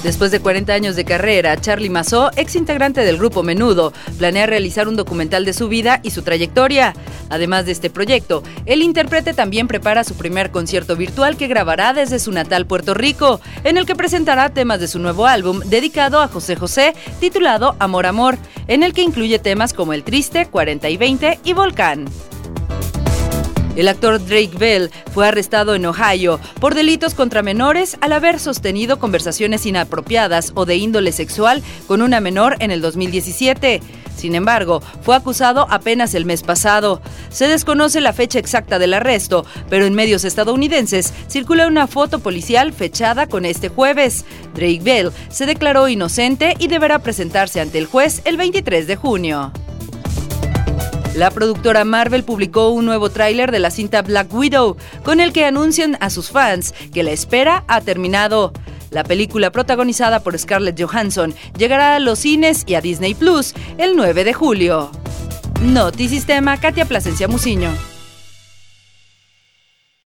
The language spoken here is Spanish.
Después de 40 años de carrera, Charly Mazzò, ex integrante del grupo Menudo, planea realizar un documental de su vida y su trayectoria. Además de este proyecto, el intérprete también prepara su primer concierto virtual que grabará desde su natal Puerto Rico, en el que presentará temas de su nuevo álbum dedicado a José José, titulado Amor Amor, en el que incluye temas como El Triste, 40 y 20 y Volcán. El actor Drake Bell fue arrestado en Ohio por delitos contra menores al haber sostenido conversaciones inapropiadas o de índole sexual con una menor en el 2017. Sin embargo, fue acusado apenas el mes pasado. Se desconoce la fecha exacta del arresto, pero en medios estadounidenses circula una foto policial fechada con este jueves. Drake Bell se declaró inocente y deberá presentarse ante el juez el 23 de junio. La productora Marvel publicó un nuevo tráiler de la cinta Black Widow, con el que anuncian a sus fans que la espera ha terminado. La película, protagonizada por Scarlett Johansson, llegará a los cines y a Disney Plus el 9 de julio. Notisistema, Katia Plasencia Muciño.